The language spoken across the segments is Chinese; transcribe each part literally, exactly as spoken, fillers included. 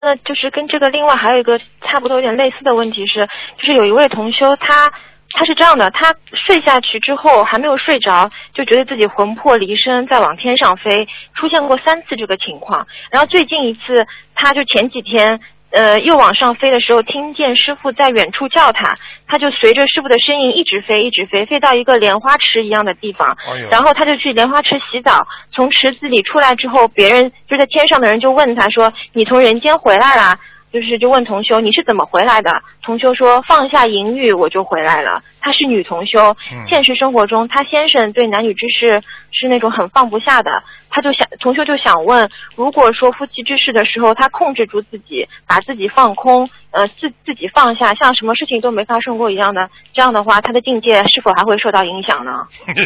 那就是跟这个另外还有一个差不多有点类似的问题是，就是有一位同修他。他是这样的，他睡下去之后还没有睡着，就觉得自己魂魄离身，在往天上飞，出现过三次这个情况。然后最近一次，他就前几天，呃，又往上飞的时候，听见师父在远处叫他，他就随着师父的身影一直飞，一直飞，飞到一个莲花池一样的地方， 哎、 然后他就去莲花池洗澡。从池子里出来之后，别人就在天上的人就问他说：“你从人间回来啦？”就是就问同修你是怎么回来的？同修说放下淫欲我就回来了。她是女同修，现实生活中她先生对男女之事是那种很放不下的，她就想同修就想问，如果说夫妻之事的时候她控制住自己，把自己放空，呃自自己放下，像什么事情都没发生过一样的，这样的话她的境界是否还会受到影响呢？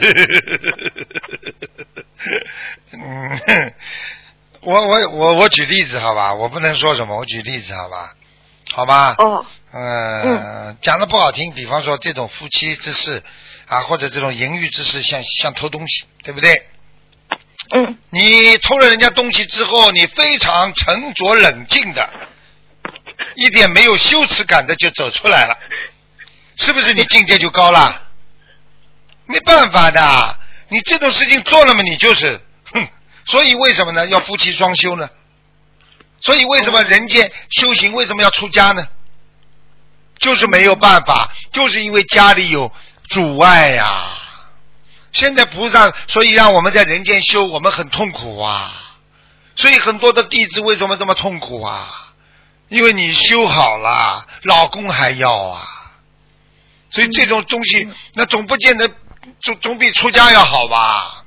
嗯我我我我举例子好吧，我不能说什么，我举例子好吧，好吧。 哦。 呃、 嗯。 讲的不好听，比方说这种夫妻之事啊，或者这种淫欲之事，像像偷东西，对不对？ 嗯。 你偷了人家东西之后，你非常沉着冷静的，一点没有羞耻感的就走出来了，是不是你境界就高了？没办法的，你这种事情做了嘛，你就是哼。所以为什么呢？要夫妻双修呢？所以为什么人间修行为什么要出家呢？就是没有办法，就是因为家里有阻碍呀、啊。现在菩萨所以让我们在人间修，我们很痛苦啊。所以很多的弟子为什么这么痛苦啊？因为你修好了，老公还要啊。所以这种东西，那总不见得总总比出家要好吧？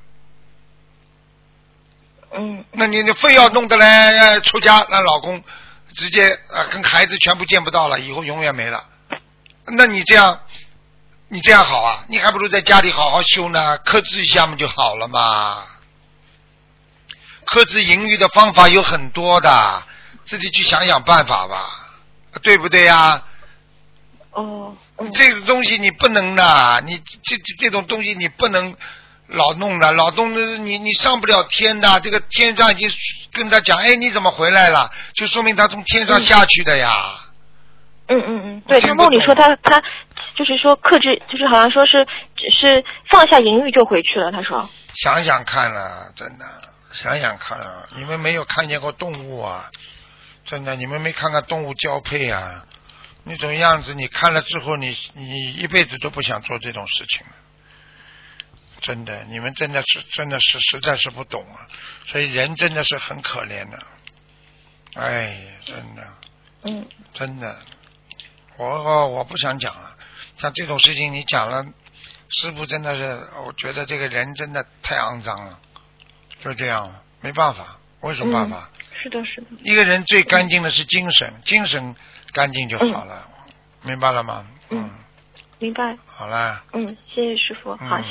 嗯， 那你你非要弄得来出家，那老公直接啊、呃、跟孩子全部见不到了，以后永远没了。那你这样，你这样好啊？你还不如在家里好好修呢，克制一下嘛就好了嘛。克制淫欲的方法有很多的，自己去想想办法吧，对不对呀？ 哦。嗯、 这个东西你不能的，你这这这种东西你不能。老弄的，老弄的，你你上不了天的。这个天上已经跟他讲，哎，你怎么回来了？就说明他从天上下去的呀。 嗯嗯嗯，对他梦里说他他就是说克制，就是好像说是只是放下淫欲就回去了。他说。 想想看了，真的想想看了，你们没有看见过动物啊？真的，你们没看看动物交配啊？那种样子，你看了之后，你你一辈子都不想做这种事情了。真的，你们真的是真的是实在是不懂啊，所以人真的是很可怜的，哎，真的， 嗯， 真的，我我不想讲了，像这种事情你讲了，师父真的是，我觉得这个人真的太肮脏了，就这样了，没办法，我有什么办法？ 嗯、是的，是的。 一个人最干净的是精神，嗯、精神干净就好了，嗯、明白了吗？ 嗯，明白。 好了。 嗯，谢谢师父。好。